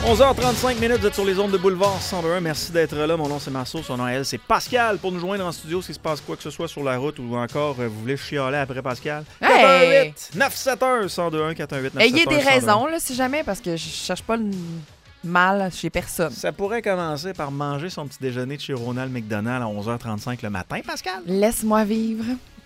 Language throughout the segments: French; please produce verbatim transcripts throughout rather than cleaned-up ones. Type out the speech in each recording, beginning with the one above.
onze heures trente-cinq minutes, vous êtes sur les ondes de Boulevard cent un. Merci d'être là. Mon nom, c'est Marceau. Son nom, elle, c'est Pascal. Pour nous joindre en studio, s'il se passe quoi que ce soit sur la route ou encore euh, vous voulez chialer après Pascal, Hey! quatre un huit neuf sept un un zéro deux un quatre un huit neuf sept un. Ayez des raisons, là, si jamais, parce que je cherche pas le mal chez personne. Ça pourrait commencer par manger son petit déjeuner de chez Ronald McDonald à onze heures trente-cinq le matin, Pascal. Laisse-moi vivre.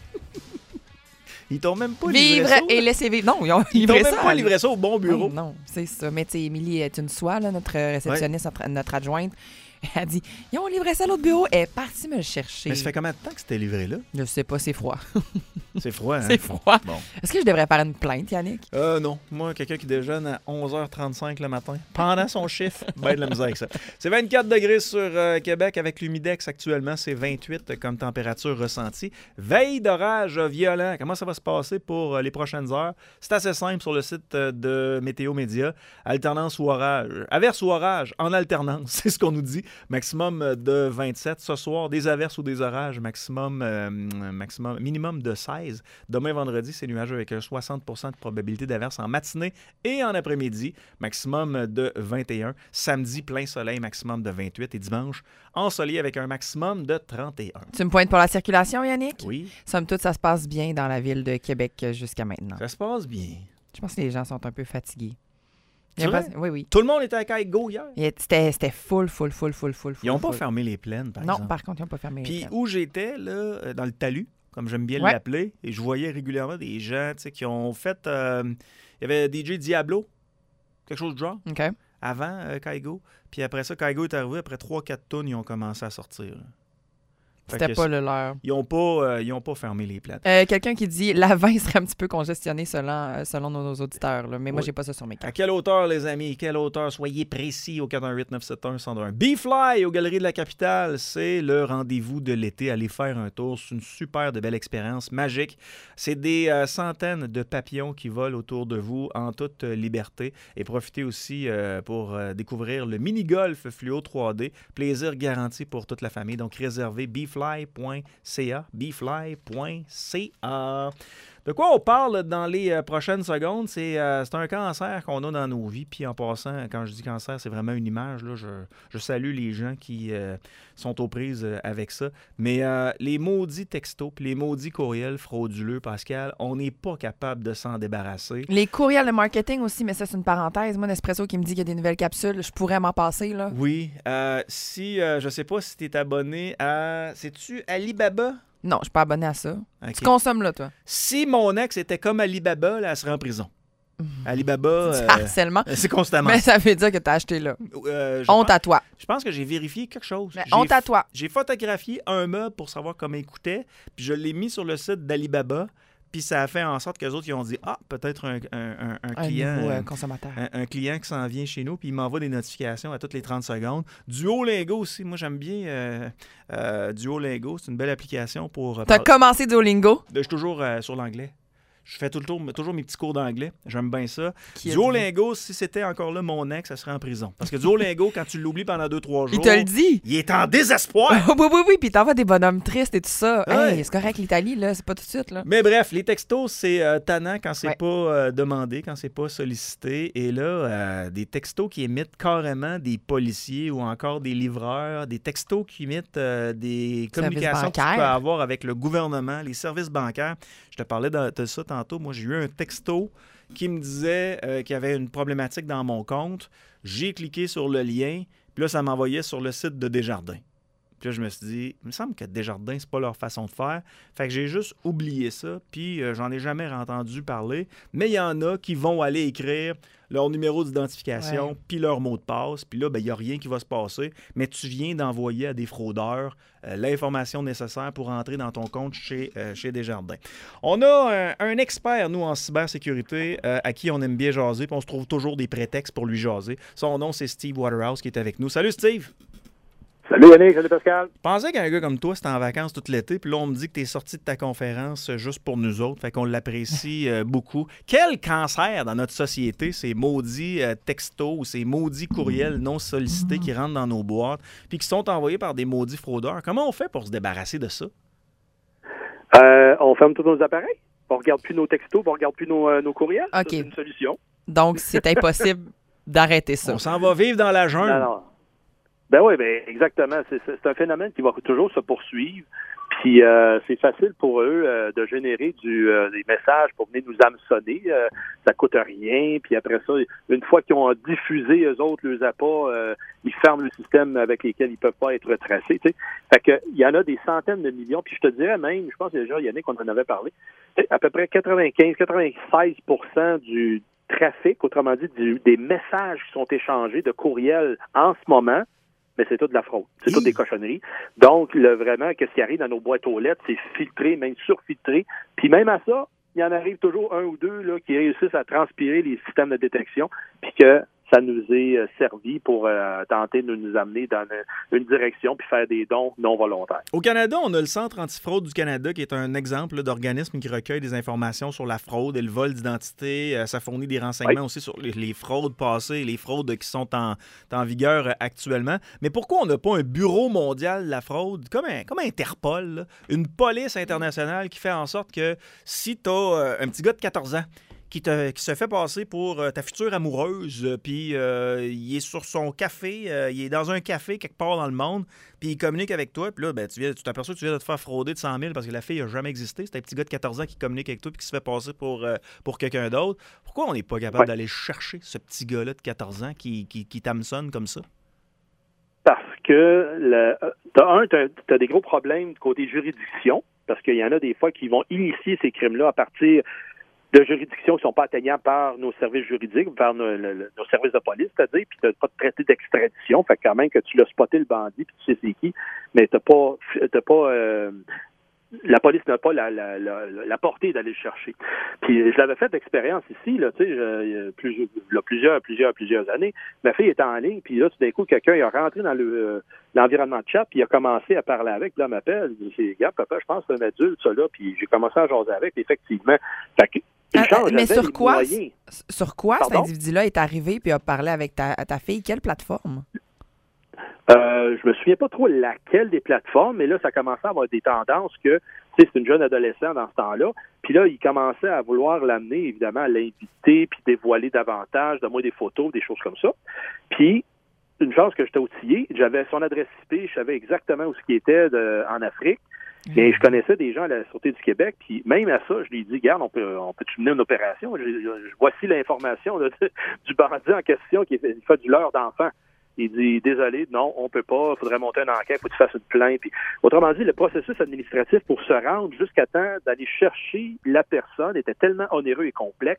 Ils t'ont même pas Vivre livré ça. et laisser vivre. Non, ils ont Ils t'ont livré même ça. pas livré ça au bon bureau. Non, non, c'est ça. Mais tu sais, Émilie est une soie, là, notre réceptionniste, notre, notre adjointe. Elle a dit, ils ont livré ça à l'autre bureau. Elle est partie me le chercher. Mais ça fait combien de temps que c'était livré là? Je sais pas, c'est froid. C'est froid, hein? C'est froid. Bon. Est-ce que je devrais faire une plainte, Yannick? Euh, non. Moi, quelqu'un qui déjeune à onze heures trente-cinq le matin, pendant son chiffre, ben de la misère avec ça. C'est vingt-quatre degrés sur euh, Québec avec l'humidex actuellement. C'est vingt-huit comme température ressentie. Veille d'orage violent. Comment ça va se passer pour euh, les prochaines heures? C'est assez simple sur le site euh, de Météo Média. Alternance ou orage. Averse ou orage en alternance, c'est ce qu'on nous dit. Maximum de vingt-sept. Ce soir, des averses ou des orages. Maximum, euh, maximum minimum de seize. Demain, vendredi, c'est nuageux avec un soixante pour cent de probabilité d'averse en matinée et en après-midi. Maximum de vingt et un. Samedi, plein soleil, maximum de vingt-huit. Et dimanche, ensoleillé avec un maximum de trente et un. Tu me pointes pour la circulation, Yannick? Oui. Somme toute, ça se passe bien dans la ville de Québec jusqu'à maintenant. Ça se passe bien. Je pense que les gens sont un peu fatigués. C'est vrai? Pas... Oui, oui. Tout le monde était à Caigo hier. C'était, c'était full, full, full, full, full. Ils n'ont pas full. fermé les plaines, par non, exemple. par contre, ils n'ont pas fermé les Puis plaines. où j'étais, là, dans le talus, comme j'aime bien Ouais. l'appeler, et je voyais régulièrement des gens tu sais, qui ont fait... euh, il y avait D J Diablo, quelque chose du genre, OK. avant euh, Caigo. Puis après ça, Caigo est arrivé, après trois quatre tonnes, ils ont commencé à sortir. là. Fait C'était que pas le leur. Ils n'ont pas, euh, ils ont pas fermé les plaines. Euh, quelqu'un qui dit la vingt serait un petit peu congestionné selon, euh, selon nos, nos auditeurs. Là. Mais moi, Oui. j'ai pas ça sur mes À cartes. quelle hauteur, les amis? Quelle hauteur? Soyez précis au quatre un huit neuf sept un un zéro deux un. B-Fly aux Galeries de la Capitale, c'est le rendez-vous de l'été. Allez faire un tour. C'est une super de belle expérience, magique. C'est des euh, centaines de papillons qui volent autour de vous en toute euh, liberté. Et profitez aussi euh, pour euh, découvrir le mini-golf fluo trois D. Plaisir garanti pour toute la famille. Donc, réservez b fly point c a. b fly point c a. De quoi on parle dans les euh, prochaines secondes? C'est, euh, c'est un cancer qu'on a dans nos vies. Puis en passant, quand je dis cancer, c'est vraiment une image. Là, je, je salue les gens qui euh, sont aux prises euh, avec ça. Mais euh, les maudits textos puis les maudits courriels frauduleux, Pascal, on n'est pas capable de s'en débarrasser. Les courriels de marketing aussi, mais ça, c'est une parenthèse. Moi, Nespresso qui me dit qu'il y a des nouvelles capsules, je pourrais m'en passer, là. Oui. Euh, si, euh, je sais pas si tu es abonné à... C'est-tu Alibaba? Non, je suis pas abonné à ça. Ok. Tu consommes là, toi. Si mon ex était comme Alibaba, là, elle serait en prison. Alibaba, C'est euh, harcèlement. c'est constamment. Mais ça veut dire que t'as acheté là. Euh, je Honte pense- à toi. Je pense que j'ai vérifié quelque chose. Mais J'ai honte à f- toi. J'ai photographié un meuble pour savoir comment il coûtait, puis je l'ai mis sur le site d'Alibaba, puis ça a fait en sorte qu'eux autres, ils ont dit « Ah, peut-être un, un- un- un Un client... nouveau euh, euh, consommateur. un, un client qui s'en vient chez nous, puis il m'envoie des notifications à toutes les trente secondes. Duolingo aussi, moi j'aime bien euh, euh, Duolingo, c'est une belle application pour... euh, T'as par- commencé Duolingo? Je suis toujours euh, sur l'anglais. Je fais tout le tour, toujours mes petits cours d'anglais. J'aime bien ça. Qui a Duolingo, si c'était encore là mon ex, ça serait en prison. Parce que Duolingo, quand tu l'oublies pendant deux trois jours... Il te le dit. Il est en désespoir! oui, oui, oui, puis t'envoies des bonhommes tristes et tout ça. Ouais. Hey, c'est correct, l'Italie, là, c'est pas tout de suite, là. Mais bref, les textos, c'est euh, tannant quand c'est Ouais. pas euh, demandé, quand c'est pas sollicité. Et là, euh, des textos qui émettent carrément des policiers ou encore des livreurs, des textos qui émettent euh, des communications que tu bancaires. peux avoir avec le gouvernement, les services bancaires. Je te parlais de, de ça tantôt. Moi, j'ai eu un texto qui me disait euh, qu'il y avait une problématique dans mon compte. J'ai cliqué sur le lien, puis là, ça m'envoyait sur le site de Desjardins. Puis là, je me suis dit, il me semble que Desjardins, c'est pas leur façon de faire. Fait que j'ai juste oublié ça, puis euh, j'en ai jamais entendu parler. Mais il y en a qui vont aller écrire leur numéro d'identification, Ouais. puis leur mot de passe. Puis là, ben, il n'y a rien qui va se passer. Mais tu viens d'envoyer à des fraudeurs euh, l'information nécessaire pour entrer dans ton compte chez, euh, chez Desjardins. On a un, un expert, nous, en cybersécurité, euh, à qui on aime bien jaser, puis on se trouve toujours des prétextes pour lui jaser. Son nom, c'est Steve Waterhouse, qui est avec nous. Salut, Steve! Salut Yannick, salut Pascal. Je pensais qu'un gars comme toi, c'était en vacances tout l'été, puis là, on me dit que tu es sorti de ta conférence euh, juste pour nous autres, fait qu'on l'apprécie euh, beaucoup. Quel cancer dans notre société, ces maudits euh, textos ou ces maudits courriels non sollicités qui rentrent dans nos boîtes, puis qui sont envoyés par des maudits fraudeurs. Comment on fait pour se débarrasser de ça? Euh, on ferme tous nos appareils. On regarde plus nos textos, on regarde plus nos, euh, nos courriels. Ça, OK. c'est une solution. Donc, c'est impossible d'arrêter ça. On s'en va vivre dans la jungle. Non, non. Ben oui, ben exactement. C'est, c'est un phénomène qui va toujours se poursuivre. Puis euh, c'est facile pour eux euh, de générer du, euh, des messages pour venir nous hameçonner. Euh, ça coûte rien. Puis après ça, une fois qu'ils ont diffusé eux autres leurs appâts, euh, ils ferment le système avec lesquels ils peuvent pas être retracés. Tu sais. Fait que il y en a des centaines de millions. Puis je te dirais même, je pense déjà Yannick, on en avait parlé, à peu près quatre-vingt-quinze à quatre-vingt-seize pour cent du trafic, autrement dit, du, des messages qui sont échangés de courriels en ce moment. Mais c'est tout de la fraude. C'est tout des cochonneries. Donc, le, vraiment, qu'est-ce qui arrive dans nos boîtes aux lettres, c'est filtré, même surfiltré. Puis même à ça, il y en arrive toujours un ou deux là, qui réussissent à transpirer les systèmes de détection, puis que ça nous est euh, servi pour euh, tenter de nous amener dans une, une direction puis faire des dons non volontaires. Au Canada, on a le Centre antifraude du Canada qui est un exemple là, d'organisme qui recueille des informations sur la fraude et le vol d'identité. Euh, ça fournit des renseignements oui. aussi sur les, les fraudes passées et les fraudes qui sont en, en vigueur euh, actuellement. Mais pourquoi on n'a pas un bureau mondial de la fraude, comme, un, comme Interpol, là, une police internationale qui fait en sorte que si tu as euh, un petit gars de quatorze ans Qui, te, qui se fait passer pour euh, ta future amoureuse, euh, puis euh, il est sur son café, euh, il est dans un café quelque part dans le monde, puis il communique avec toi, puis là, ben, tu, viens, tu t'aperçois que tu viens de te faire frauder de cent mille parce que la fille n'a jamais existé. C'est un petit gars de quatorze ans qui communique avec toi puis qui se fait passer pour, euh, pour quelqu'un d'autre. Pourquoi on n'est pas capable ouais. d'aller chercher ce petit gars-là de quatorze ans qui, qui, qui t'hameçonne comme ça? Parce que, le, t'as un, t'as, t'as des gros problèmes du côté juridiction, parce qu'il y en a des fois qui vont initier ces crimes-là à partir de juridictions qui ne sont pas atteignables par nos services juridiques, par nos, le, nos services de police, c'est-à-dire, puis tu n'as pas de traité d'extradition, fait quand même que tu l'as spoté le bandit, puis tu sais c'est qui, mais tu n'as pas, t'as pas euh, la police n'a pas la, la, la, la portée d'aller le chercher. Puis je l'avais fait d'expérience ici, là, tu sais, je, plus, là, plusieurs, plusieurs, plusieurs années. Ma fille était en ligne, puis là, tout d'un coup, quelqu'un il a rentré dans le, euh, l'environnement de chat, puis il a commencé à parler avec, puis là, il m'appelle, il dit, c'est, gars, papa, je pense que c'est un adulte, ça, là, puis j'ai commencé à jaser avec, effectivement. Fait que, Ah, mais sur quoi, moyens. sur quoi Pardon? cet individu-là est arrivé puis a parlé avec ta, ta fille? Quelle plateforme? Euh, je me souviens pas trop laquelle des plateformes, mais là, ça commençait à avoir des tendances que, tu sais, c'est une jeune adolescente dans ce temps-là, puis là, il commençait à vouloir l'amener, évidemment, à l'inviter, puis dévoiler davantage, de moi des photos, des choses comme ça. Puis, une chance que j'étais outillé, j'avais son adresse I P, je savais exactement où ce qui était de, en Afrique. Mais je connaissais des gens à la Sûreté du Québec, puis même à ça, je lui ai dit, regarde, on peut, on peut-tu mener une opération? Je, je, voici l'information là, de, du bandit en question qui fait, fait du leurre d'enfant. Il dit, désolé, non, on peut pas, il faudrait monter une enquête, faut que tu fasses une plainte. Puis, autrement dit, le processus administratif pour se rendre jusqu'à temps d'aller chercher la personne était tellement onéreux et complexe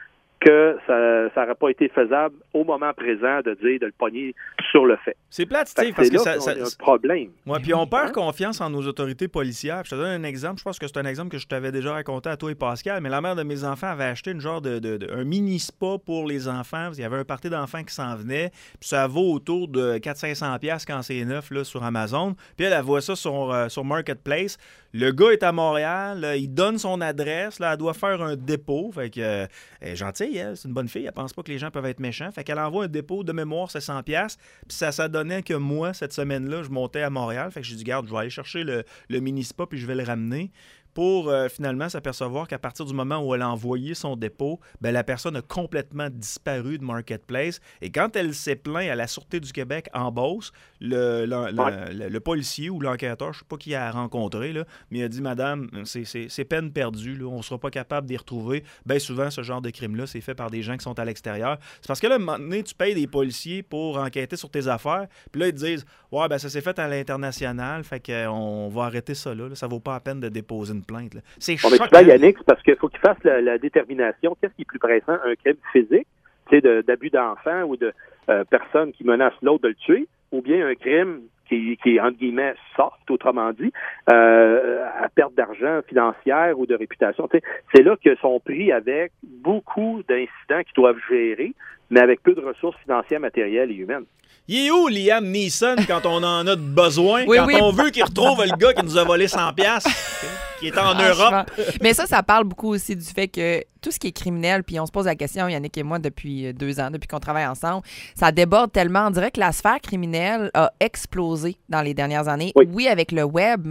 que ça n'aurait pas été faisable au moment présent de dire de le pogner sur le fait. C'est plate, Steve, parce que ça, ça, c'est un problème. Ouais, puis on perd confiance en nos autorités policières. Je te donne un exemple, je pense que c'est un exemple que je t'avais déjà raconté à toi et Pascal, mais la mère de mes enfants avait acheté une genre de, de, de un mini spa pour les enfants, parce qu'il y avait un party d'enfants qui s'en venait, puis ça vaut autour de quatre cents à cinq cents dollars quand c'est neuf là, sur Amazon. Puis elle, elle voit ça sur, euh, sur Marketplace. Le gars est à Montréal, là, il donne son adresse, là, elle doit faire un dépôt, fait que euh, elle est gentille, elle, c'est une bonne fille, elle pense pas que les gens peuvent être méchants, fait qu'elle envoie un dépôt de mémoire, c'est cent dollars, puis ça, ça donnait que moi, cette semaine-là, je montais à Montréal, fait que j'ai dit, garde, je vais aller chercher le, le mini-spa, puis je vais le ramener, pour euh, finalement s'apercevoir qu'à partir du moment où elle a envoyé son dépôt, ben, la personne a complètement disparu de Marketplace. Et quand elle s'est plainte à la Sûreté du Québec en Beauce, le, le, le, ouais. le, le policier ou l'enquêteur, je ne sais pas qui a rencontré, là, mais il a dit, madame, c'est, c'est, c'est peine perdue, là, on ne sera pas capable d'y retrouver. Bien souvent, ce genre de crime-là, c'est fait par des gens qui sont à l'extérieur. C'est parce que là, à un moment donné, tu payes des policiers pour enquêter sur tes affaires, puis là, ils te disent, ouais, ben ça s'est fait à l'international, fait qu'on va arrêter ça là, là, ça vaut pas la peine de déposer une plainte. Là. C'est bon, choquant. Mais tu vois, Yannick, parce qu'il faut qu'il fasse la, la détermination. Qu'est-ce qui est plus pressant? Un crime physique, tu sais, de, d'abus d'enfant ou de euh, personne qui menace l'autre de le tuer, ou bien un crime qui, qui est, entre guillemets, soft, autrement dit, euh, à perte d'argent financière ou de réputation. Tu sais, c'est là que sont pris avec beaucoup d'incidents qu'ils doivent gérer, mais avec peu de ressources financières, matérielles et humaines. Il est où Liam Neeson quand on en a besoin? Oui, quand oui. on veut qu'il retrouve le gars qui nous a volé cent dollars, qui est en Europe? Mais ça, ça parle beaucoup aussi du fait que tout ce qui est criminel, puis on se pose la question, Yannick et moi, depuis deux ans, depuis qu'on travaille ensemble, ça déborde tellement. On dirait que la sphère criminelle a explosé dans les dernières années. Oui, oui avec le web, mais avec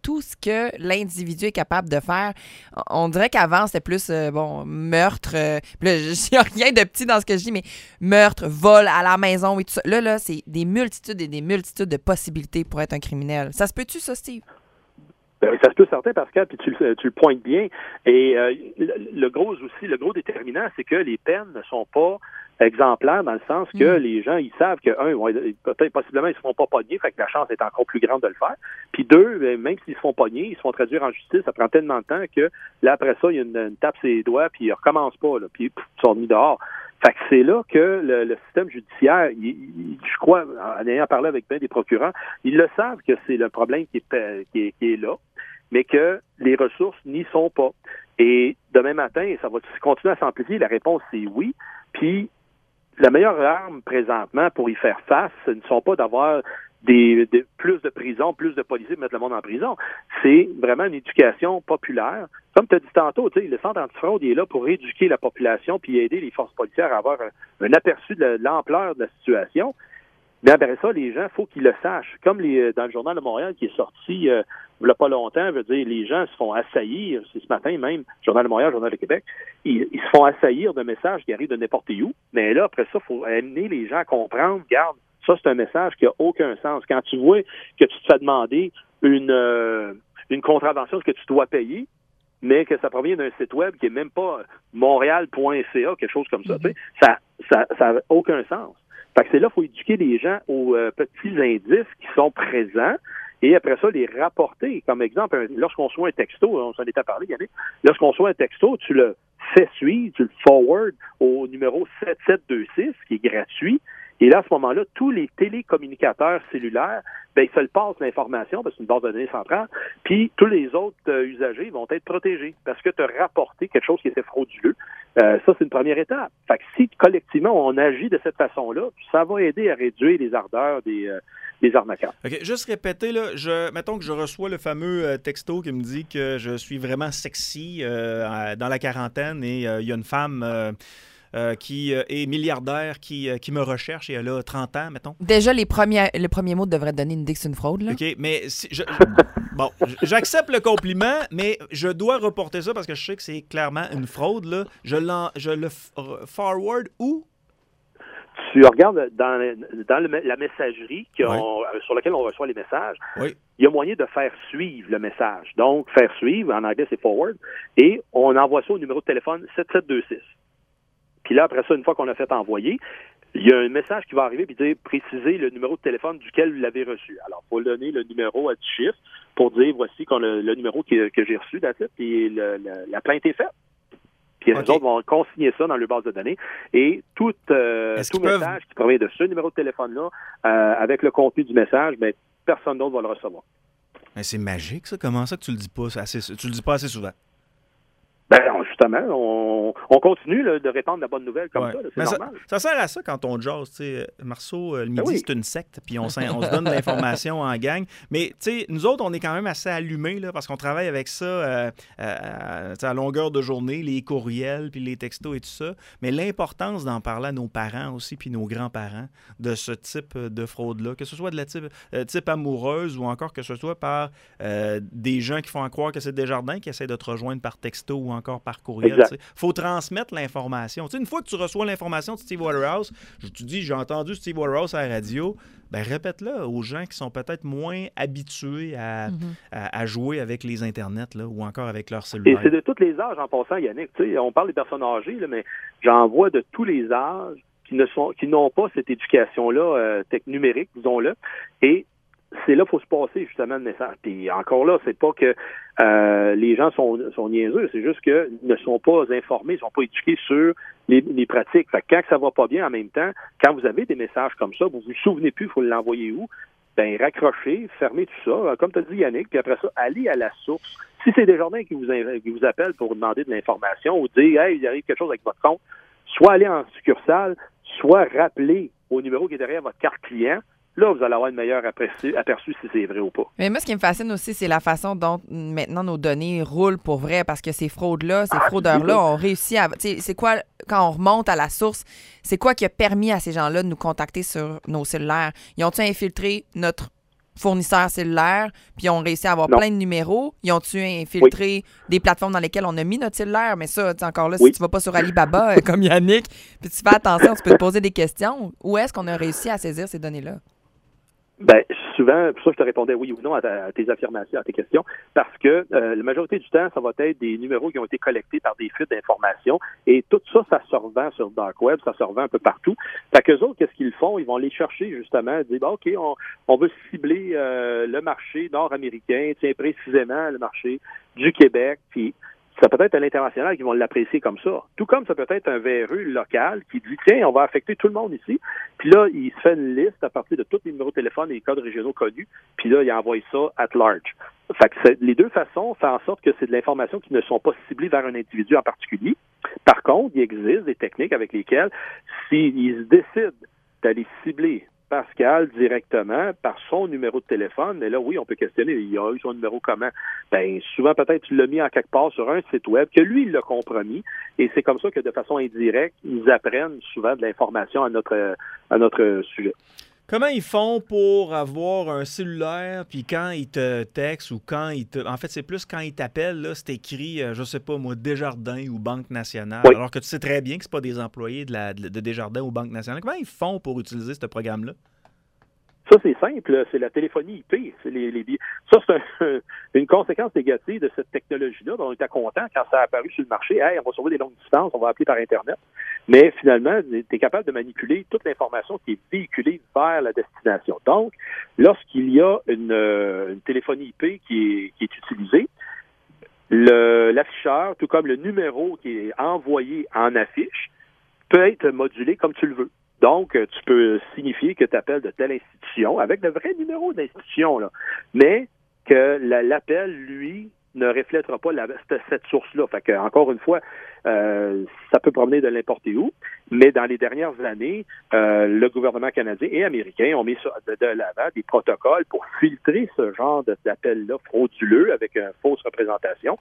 tout ce que l'individu est capable de faire. On dirait qu'avant, c'était plus, euh, bon, meurtre. Euh, puis là, je n'y a rien de petit dans ce que je dis, mais meurtre, vol à la maison et tout ça. Là, là, c'est des multitudes et des multitudes de possibilités pour être un criminel. Ça se peut-tu, ça, Steve? Ben, ça se peut certain, Pascal, puis tu, tu le pointes bien. Et euh, le, le gros aussi, le gros déterminant, c'est que les peines ne sont pas exemplaires dans le sens que mmh. les gens, ils savent que, un, peut-être possiblement, ils se font pas pogner, fait que la chance est encore plus grande de le faire. Puis deux, même s'ils se font pogner, ils se font traduire en justice, ça prend tellement de temps que là, après ça, il y a une, une tape sur les doigts, puis ils recommencent pas, là, puis pff, ils sont mis dehors. Fait que c'est là que le, le système judiciaire, il, il, je crois, en ayant parlé avec bien des procureurs, ils le savent que c'est le problème qui est, qui est, qui est là, mais que les ressources n'y sont pas. Et demain matin, ça va continuer à s'amplifier. La réponse, c'est oui. Puis, la meilleure arme présentement pour y faire face, ce ne sont pas d'avoir des, des plus de prisons, plus de policiers, de mettre le monde en prison. C'est vraiment une éducation populaire. Comme tu as dit tantôt, tu sais, le Centre antifraude il est là pour éduquer la population puis aider les forces policières à avoir un, un aperçu de, de l'ampleur de la situation. Mais après ça, les gens, il faut qu'ils le sachent. Comme les, dans le Journal de Montréal qui est sorti euh, il n'y a pas longtemps, veut dire les gens se font assaillir, c'est ce matin même, Journal de Montréal, Journal de Québec, ils, ils se font assaillir de messages qui arrivent de n'importe où. Mais là, après ça, il faut amener les gens à comprendre, regarde, ça c'est un message qui n'a aucun sens. Quand tu vois que tu te fais demander une, euh, une contravention que tu dois payer, mais que ça provient d'un site web qui n'est même pas montréal point c a, quelque chose comme ça, mm-hmm. tu sais, ça ça ça n'a aucun sens. Fait que c'est là qu'il faut éduquer les gens aux euh, petits indices qui sont présents et après ça, les rapporter. Comme exemple, un, lorsqu'on reçoit un texto, on s'en était parlé, Yannick, lorsqu'on reçoit un texto, tu le fais suivre, tu le forward au numéro sept sept deux six, qui est gratuit. Et là, à ce moment-là, tous les télécommunicateurs cellulaires, ben, ils se le passent l'information, parce que c'est une base de données centrale, puis tous les autres euh, usagers vont être protégés, parce que tu as rapporté quelque chose qui était frauduleux. Euh, ça, c'est une première étape. Fait que si, collectivement, on agit de cette façon-là, ça va aider à réduire les ardeurs des, euh, des arnaqueurs. OK, juste répéter, là, je, mettons que je reçois le fameux euh, texto qui me dit que je suis vraiment sexy euh, dans la quarantaine et il euh, y a une femme... Euh, Euh, qui euh, est milliardaire, qui, euh, qui me recherche et elle a trente ans, mettons. Déjà, les premiers, les premiers mots devraient te donner une idée que c'est une fraude, là. OK, mais si, je, bon, j'accepte le compliment, mais je dois reporter ça parce que je sais que c'est clairement une fraude, là. Je, je le forward où? Tu regardes dans, dans le, la messagerie qui oui. on, sur laquelle on reçoit les messages, oui. il y a moyen de faire suivre le message. Donc, faire suivre, en anglais, c'est forward, et on envoie ça au numéro de téléphone sept sept deux six. Puis là, après ça, une fois qu'on a fait envoyer, il y a un message qui va arriver et dire préciser le numéro de téléphone duquel vous l'avez reçu. Alors, il faut donner le numéro à dix chiffres pour dire voici qu'on a le numéro qui, que j'ai reçu, that's it, puis le, le, la plainte est faite. Puis okay. les autres vont consigner ça dans leur base de données. Et tout, euh, tout message peuvent... qui provient de ce numéro de téléphone-là, euh, avec le contenu du message, ben, personne d'autre va le recevoir. Mais c'est magique, ça. Comment ça que tu le dis pas assez, tu le dis pas assez souvent? Ben, justement, on, on continue là, de répandre la bonne nouvelle comme ouais. ça, là, c'est mais normal. Ça, ça sert à ça quand on jase, tu sais. Marceau, le midi, ben oui. c'est une secte, puis on, on se donne de l'information en gang. Mais, tu sais, nous autres, on est quand même assez allumés, là, parce qu'on travaille avec ça euh, euh, à longueur de journée, les courriels, puis les textos et tout ça. Mais l'importance d'en parler à nos parents aussi, puis nos grands-parents, de ce type de fraude-là, que ce soit de la type, euh, type amoureuse ou encore que ce soit par euh, des gens qui font croire que c'est Desjardins qui essaient de te rejoindre par texto ou encore par courriel. Il faut transmettre l'information. T'sais, une fois que tu reçois l'information de Steve Waterhouse, je te dis, j'ai entendu Steve Waterhouse à la radio, ben répète-le aux gens qui sont peut-être moins habitués à, mm-hmm. à, à jouer avec les internets là, ou encore avec leur cellulaire. Et c'est de tous les âges en passant, Yannick. On parle des personnes âgées, là, mais j'en vois de tous les âges qui ne sont qui n'ont pas cette éducation-là euh, numérique, disons-le, et c'est là qu'il faut se passer justement le message. Puis encore là, c'est pas que euh, les gens sont, sont niaiseux, c'est juste qu'ils ne sont pas informés, ils ne sont pas éduqués sur les, les pratiques. Fait que quand ça va pas bien en même temps, quand vous avez des messages comme ça, vous vous souvenez plus, il faut l'envoyer où? Ben raccrochez, fermez tout ça, comme tu as dit Yannick, puis après ça, allez à la source. Si c'est Desjardins qui vous, qui vous appellent pour vous demander de l'information ou dire « Hey, il arrive quelque chose avec votre compte », soit aller en succursale, soit rappeler au numéro qui est derrière votre carte client. Là, vous allez avoir une meilleure aperçu, aperçu si c'est vrai ou pas. Mais moi, ce qui me fascine aussi, c'est la façon dont maintenant nos données roulent pour vrai, parce que ces fraudes-là, ces ah, fraudeurs-là ont réussi à... Tu sais, c'est quoi, quand on remonte à la source, c'est quoi qui a permis à ces gens-là de nous contacter sur nos cellulaires? Ils ont-ils infiltré notre fournisseurs cellulaires, puis ils ont réussi à avoir Non. plein de numéros. Ils ont-tu infiltré oui. des plateformes dans lesquelles on a mis notre cellulaire? Mais ça, encore là, oui. si tu vas pas sur Alibaba, comme Yannick, puis tu fais attention, tu peux te poser des questions. Où est-ce qu'on a réussi à saisir ces données-là? Ben souvent, pour ça je te répondais oui ou non à, ta, à tes affirmations, à tes questions, parce que euh, la majorité du temps, ça va être des numéros qui ont été collectés par des fuites d'informations, et tout ça, ça se revend sur le dark web, ça se revend un peu partout. Fait qu'eux autres, qu'est-ce qu'ils font? Ils vont les chercher justement, dire bon, OK, on, on veut cibler euh, le marché nord-américain, tiens précisément le marché du Québec, puis ça peut être à l'international qui vont l'apprécier comme ça. Tout comme ça peut être un véreux local qui dit, tiens, on va affecter tout le monde ici. Puis là, il se fait une liste à partir de tous les numéros de téléphone et les codes régionaux connus. Puis là, il envoie ça at large. Fait que c'est, les deux façons font en sorte que c'est de l'information qui ne sont pas ciblées vers un individu en particulier. Par contre, il existe des techniques avec lesquelles, s'ils se décident d'aller cibler Pascal directement par son numéro de téléphone, mais là, oui, on peut questionner, il a eu son numéro comment? Ben, souvent, peut-être, tu l'as mis en quelque part sur un site web, que lui, il l'a compromis, et c'est comme ça que, de façon indirecte, ils apprennent souvent de l'information à notre, à notre sujet. Comment ils font pour avoir un cellulaire, puis quand ils te textent ou quand ils te... En fait, c'est plus quand ils t'appellent, là, c'est écrit, euh, je sais pas moi, Desjardins ou Banque Nationale, oui. alors que tu sais très bien que c'est pas des employés de, la, de Desjardins ou Banque Nationale. Comment ils font pour utiliser ce programme-là? Ça, c'est simple, c'est la téléphonie I P. C'est les, les... Ça, c'est un, une conséquence négative de cette technologie-là. On était content quand ça a apparu sur le marché. Hey, on va sauver des longues distances, on va appeler par Internet. Mais finalement, tu es capable de manipuler toute l'information qui est véhiculée vers la destination. Donc, lorsqu'il y a une, une téléphonie I P qui est, qui est utilisée, le, l'afficheur, tout comme le numéro qui est envoyé en affiche, peut être modulé comme tu le veux. Donc, tu peux signifier que tu appelles de telle institution avec le vrai numéro d'institution, là, mais que la, l'appel, lui, ne reflètera pas la, cette, cette source-là. Fait que, encore une fois, euh, ça peut promener de n'importe où, mais dans les dernières années, euh, le gouvernement canadien et américain ont mis sur, de, de l'avant des protocoles pour filtrer ce genre de, d'appel-là frauduleux avec une fausse représentation.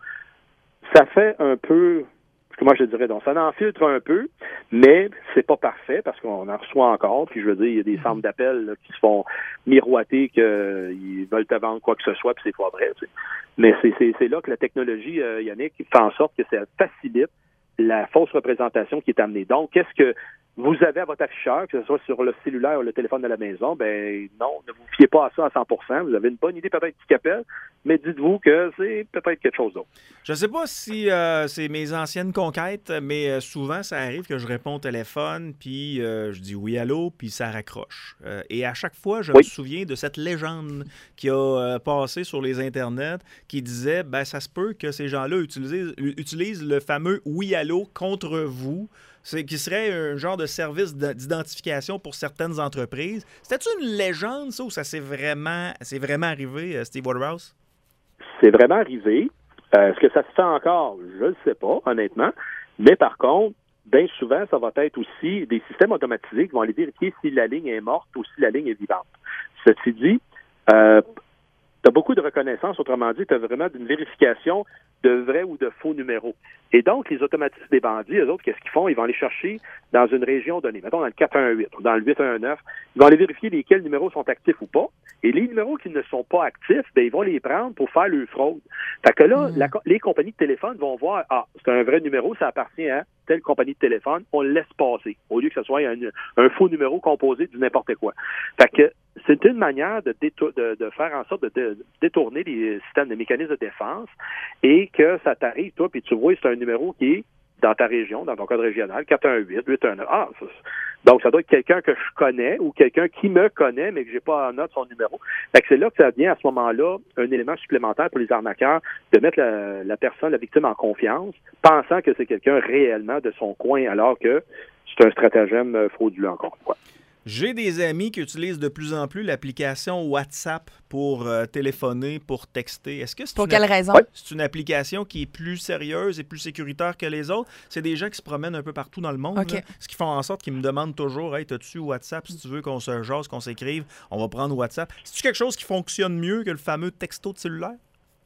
Ça fait un peu... Moi, je dirais, donc, ça en filtre un peu, mais c'est pas parfait parce qu'on en reçoit encore. Puis, je veux dire, il y a des centres d'appel là, qui se font miroiter qu'ils veulent te vendre quoi que ce soit, puis c'est pas vrai. Tu sais. Mais c'est, c'est, c'est là que la technologie, euh, Yannick, fait en sorte que ça facilite la fausse représentation qui est amenée. Donc, qu'est-ce que vous avez à votre afficheur, que ce soit sur le cellulaire ou le téléphone de la maison? Ben non, ne vous fiez pas à ça à cent pour cent. Vous avez une bonne idée peut-être qui appelle, mais dites-vous que c'est peut-être quelque chose d'autre. Je ne sais pas si euh, c'est mes anciennes conquêtes, mais euh, souvent, ça arrive que je réponds au téléphone, puis euh, je dis oui, allô, puis ça raccroche. Euh, et à chaque fois, je oui. me souviens de cette légende qui a euh, passé sur les internets qui disait, ben ça se peut que ces gens-là utilisent, utilisent le fameux oui, allô contre vous. C'est qui serait un genre de service d'identification pour certaines entreprises. C'était-tu une légende, ça, ou ça s'est vraiment, c'est vraiment arrivé, Steve Waterhouse? C'est vraiment arrivé. Euh, est-ce que ça se fait encore? Je ne sais pas, honnêtement. Mais par contre, bien souvent, ça va être aussi des systèmes automatisés qui vont aller vérifier si la ligne est morte ou si la ligne est vivante. Ceci dit, euh, tu as beaucoup de reconnaissance, autrement dit, tu as vraiment une vérification de vrais ou de faux numéros. Et donc, les automatistes des bandits, eux autres, qu'est-ce qu'ils font? Ils vont aller chercher dans une région donnée, mettons dans le quatre un huit ou dans le huit un neuf, ils vont aller vérifier lesquels numéros sont actifs ou pas. Et les numéros qui ne sont pas actifs, bien, ils vont les prendre pour faire leur fraude. Fait que là, mmh. la, les compagnies de téléphone vont voir, ah, c'est un vrai numéro, ça appartient à telle compagnie de téléphone, on le laisse passer, au lieu que ce soit un, un faux numéro composé du n'importe quoi. Fait que c'est une manière de, détour, de, de faire en sorte de, de détourner les systèmes, les mécanismes de défense, et que ça t'arrive, toi, puis tu vois, c'est un numéro qui est dans ta région, dans ton code régional, quatre un huit, huit un neuf. Ah, ça, donc ça doit être quelqu'un que je connais ou quelqu'un qui me connaît, mais que j'ai pas en note son numéro. Fait que c'est là que ça devient, à ce moment-là, un élément supplémentaire pour les arnaqueurs de mettre la, la personne, la victime, en confiance, pensant que c'est quelqu'un réellement de son coin, alors que c'est un stratagème frauduleux, encore une fois. J'ai des amis qui utilisent de plus en plus l'application WhatsApp pour euh, téléphoner, pour texter. Est-ce que c'est pour une quelle app- raison? C'est une application qui est plus sérieuse et plus sécuritaire que les autres? C'est des gens qui se promènent un peu partout dans le monde, okay. là, ce qui font en sorte qu'ils me demandent toujours « Hey, t'as-tu WhatsApp? Si tu veux qu'on se jase, qu'on s'écrive, on va prendre WhatsApp. » C'est-tu quelque chose qui fonctionne mieux que le fameux texto de cellulaire?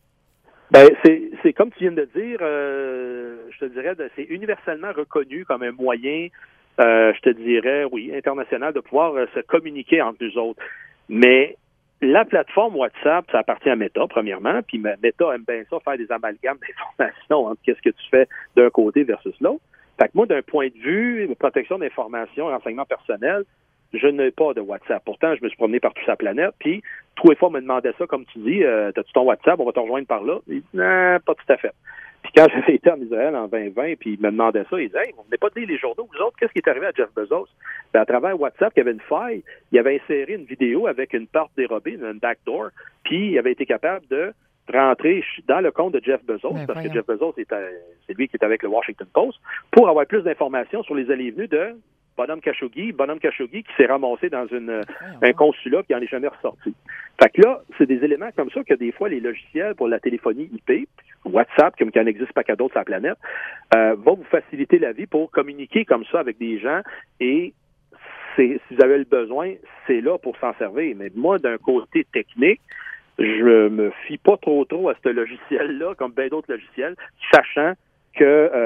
Ben, c'est, c'est comme tu viens de dire, euh, je te dirais, c'est universellement reconnu comme un moyen... Euh, je te dirais, oui, international, de pouvoir euh, se communiquer entre nous autres. Mais la plateforme WhatsApp, ça appartient à Meta, premièrement, puis Meta aime bien ça, faire des amalgames d'informations entre qu'est-ce que tu fais d'un côté versus l'autre. Fait que moi, d'un point de vue protection d'informations, renseignement personnel, je n'ai pas de WhatsApp. Pourtant, je me suis promené par toute la planète, puis tous les fois, on me demandait ça, comme tu dis, euh, t'as-tu ton WhatsApp, on va te rejoindre par là? Il dit, non, pas tout à fait. Puis quand j'avais été en Israël en vingt vingt, puis il me demandait ça, il disait, hey, vous venez pas de lire les journaux, vous autres, qu'est-ce qui est arrivé à Jeff Bezos? Ben, à travers WhatsApp, il y avait une faille, il avait inséré une vidéo avec une porte dérobée, une backdoor, puis il avait été capable de rentrer dans le compte de Jeff Bezos, ben, parce voyons. que Jeff Bezos, c'est lui qui est avec le Washington Post, pour avoir plus d'informations sur les allées et venues de Bonhomme Khashoggi, Bonhomme Khashoggi qui s'est ramassé dans une, un consulat qui n'en est jamais ressorti. Fait que là, c'est des éléments comme ça que des fois, les logiciels pour la téléphonie I P, WhatsApp, comme qu'il en existe pas qu'à d'autres sur la planète, euh, vont vous faciliter la vie pour communiquer comme ça avec des gens et c'est, si vous avez le besoin, c'est là pour s'en servir. Mais moi, d'un côté technique, je me fie pas trop trop à ce logiciel-là, comme bien d'autres logiciels, sachant que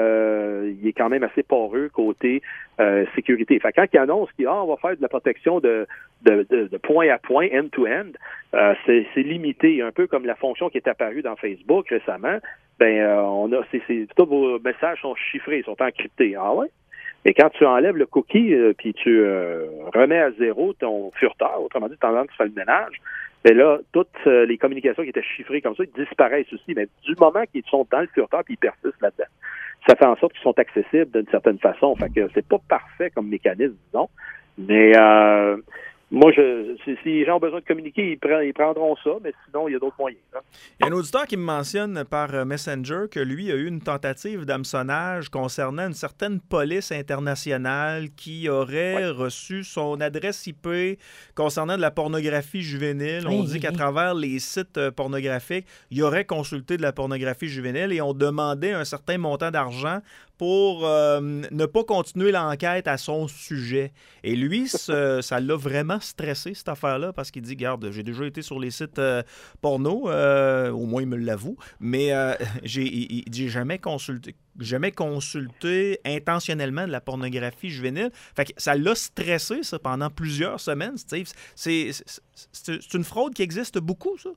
euh, il est quand même assez poreux côté euh, sécurité. Fait quand il annonce qu'on ah, va faire de la protection de, de, de, de point à point, end-to-end, euh, c'est, c'est limité, un peu comme la fonction qui est apparue dans Facebook récemment. Ben, euh, on a, c'est, c'est, tous vos messages sont chiffrés, sont encryptés. Ah ouais? Et quand tu enlèves le cookie euh, puis tu euh, remets à zéro ton furteur, autrement dit, pendant que tu fais le ménage, mais là, toutes euh, les communications qui étaient chiffrées comme ça, ils disparaissent aussi. Mais du moment qu'ils sont dans le furteur puis ils persistent là-dedans, ça fait en sorte qu'ils sont accessibles d'une certaine façon. Fait que c'est pas parfait comme mécanisme, disons. Mais euh, moi, je, si, si les gens ont besoin de communiquer, ils, pre- ils prendront ça, mais sinon, il y a d'autres moyens. Hein. Il y a un auditeur qui me mentionne par Messenger que lui a eu une tentative d'hameçonnage concernant une certaine police internationale qui aurait ouais. reçu son adresse I P concernant de la pornographie juvénile. On oui, dit oui, qu'à oui. travers les sites pornographiques, il aurait consulté de la pornographie juvénile et on demandait un certain montant d'argent pour euh, ne pas continuer l'enquête à son sujet. Et lui, ce, ça l'a vraiment stressé, cette affaire-là, parce qu'il dit, regarde, j'ai déjà été sur les sites euh, porno, euh, au moins il me l'avoue, mais euh, j'ai, il, j'ai jamais consulté, jamais consulté intentionnellement de la pornographie juvénile. Fait que ça l'a stressé, ça, pendant plusieurs semaines, Steve. C'est, c'est, c'est, c'est une fraude qui existe beaucoup, ça?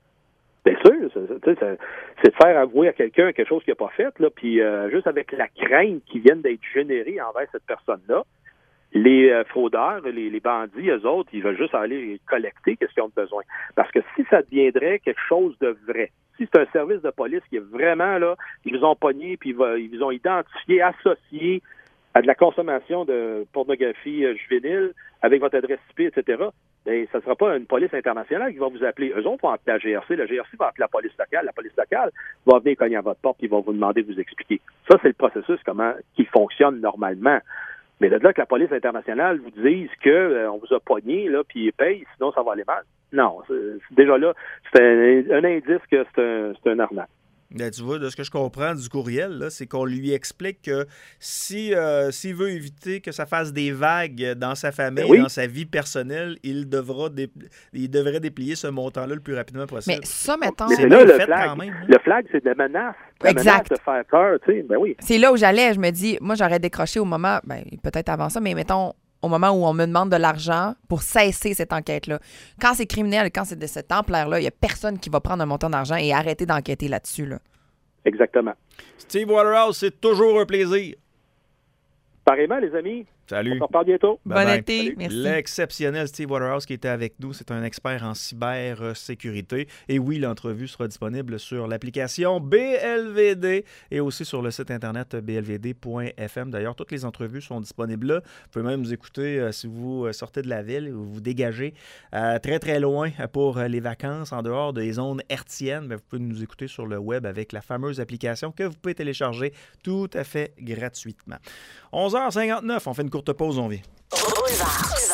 Bien sûr, c'est, c'est, c'est de faire avouer à quelqu'un quelque chose qu'il n'a pas fait, là, puis euh, juste avec la crainte qui vient d'être générée envers cette personne-là, les euh, fraudeurs, les, les bandits, eux autres, ils veulent juste aller collecter qu'est-ce qu'ils ont besoin. Parce que si ça deviendrait quelque chose de vrai, si c'est un service de police qui est vraiment là, ils vous ont pogné, puis ils, va, ils vous ont identifié, associé à de la consommation de pornographie euh, juvénile avec votre adresse I P, et cetera, bien, ça ne sera pas une police internationale qui va vous appeler. Eux autres vont appeler la G R C. La G R C va appeler la police locale. La police locale va venir cogner à votre porte et va vous demander de vous expliquer. Ça, c'est le processus comment qui fonctionne normalement. Mais de là que la police internationale vous dise que euh, on vous a pogné, là, puis paye, sinon ça va aller mal. Non, c'est, c'est déjà là, c'est un, un indice que c'est un, c'est un arnaque. Bien, tu vois, de ce que je comprends du courriel, là, c'est qu'on lui explique que si, euh, s'il veut éviter que ça fasse des vagues dans sa famille, ben oui. dans sa vie personnelle, il devra dé... il devrait déplier ce montant-là le plus rapidement possible. Mais ça, mettons... Mais c'est là, le flag, quand même, hein? Le flag, c'est de la menace. La exact. menace de faire peur, tu sais, ben oui. C'est là où j'allais, je me dis, moi, j'aurais décroché au moment, ben peut-être avant ça, mais mettons... au moment où on me demande de l'argent pour cesser cette enquête-là. Quand c'est criminel, quand c'est de cette ampleur-là, il n'y a personne qui va prendre un montant d'argent et arrêter d'enquêter là-dessus. Là. Exactement. Steve Waterhouse, c'est toujours un plaisir. Pareillement, les amis. Salut. On se reparle bientôt. Bon été. Merci. L'exceptionnel Steve Waterhouse qui était avec nous, c'est un expert en cybersécurité. Et oui, l'entrevue sera disponible sur l'application B L V D et aussi sur le site internet b l v d point f m. D'ailleurs, toutes les entrevues sont disponibles là. Vous pouvez même nous écouter euh, si vous sortez de la ville ou vous dégagez euh, très, très loin pour les vacances en dehors des zones hertziennes. Bien, vous pouvez nous écouter sur le web avec la fameuse application que vous pouvez télécharger tout à fait gratuitement. onze heures cinquante-neuf, on fait une courte pause, on vient.